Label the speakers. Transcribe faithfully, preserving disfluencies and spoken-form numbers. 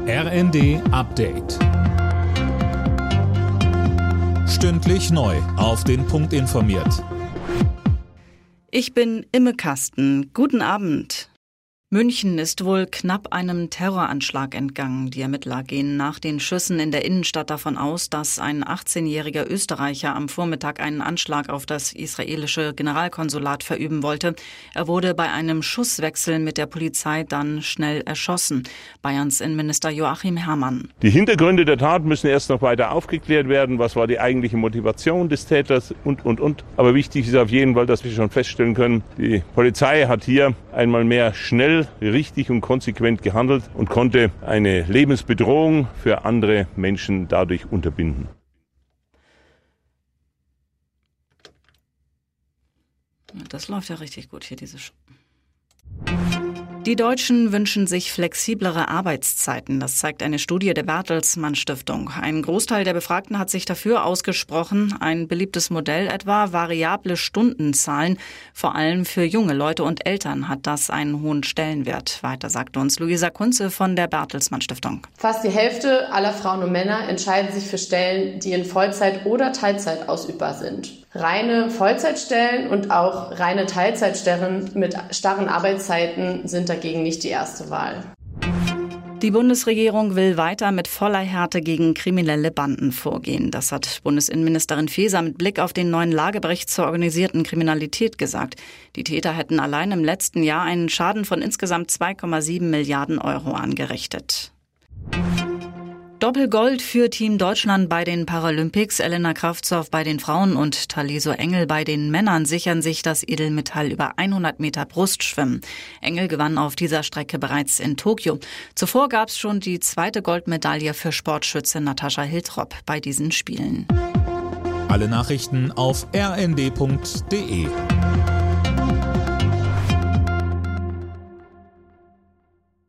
Speaker 1: R N D Update. Stündlich neu auf den Punkt informiert.
Speaker 2: Ich bin Imme Kasten. Guten Abend. München ist wohl knapp einem Terroranschlag entgangen. Die Ermittler gehen nach den Schüssen in der Innenstadt davon aus, dass ein achtzehnjähriger Österreicher am Vormittag einen Anschlag auf das israelische Generalkonsulat verüben wollte. Er wurde bei einem Schusswechsel mit der Polizei dann schnell erschossen. Bayerns Innenminister Joachim Herrmann.
Speaker 3: Die Hintergründe der Tat müssen erst noch weiter aufgeklärt werden. Was war die eigentliche Motivation des Täters und, und, und. Aber wichtig ist auf jeden Fall, dass wir schon feststellen können, die Polizei hat hier einmal mehr schnell, richtig und konsequent gehandelt und konnte eine Lebensbedrohung für andere Menschen dadurch unterbinden.
Speaker 2: Das läuft ja richtig gut hier, diese Sch- Die Deutschen wünschen sich flexiblere Arbeitszeiten. Das zeigt eine Studie der Bertelsmann Stiftung. Ein Großteil der Befragten hat sich dafür ausgesprochen. Ein beliebtes Modell etwa variable Stundenzahlen. Vor allem für junge Leute und Eltern hat das einen hohen Stellenwert. Weiter sagt uns Luisa Kunze von der Bertelsmann Stiftung.
Speaker 4: Fast die Hälfte aller Frauen und Männer entscheiden sich für Stellen, die in Vollzeit oder Teilzeit ausübbar sind. Reine Vollzeitstellen und auch reine Teilzeitstellen mit starren Arbeitszeiten sind dagegen nicht die erste Wahl.
Speaker 2: Die Bundesregierung will weiter mit voller Härte gegen kriminelle Banden vorgehen. Das hat Bundesinnenministerin Faeser mit Blick auf den neuen Lagebericht zur organisierten Kriminalität gesagt. Die Täter hätten allein im letzten Jahr einen Schaden von insgesamt zwei Komma sieben Milliarden Euro angerichtet. Doppelgold für Team Deutschland bei den Paralympics. Elena Kravtsov bei den Frauen und Taliso Engel bei den Männern sichern sich das Edelmetall über hundert Meter Brustschwimmen. Engel gewann auf dieser Strecke bereits in Tokio. Zuvor gab es schon die zweite Goldmedaille für Sportschütze Natascha Hiltrop bei diesen Spielen.
Speaker 1: Alle Nachrichten auf r n d punkt d e.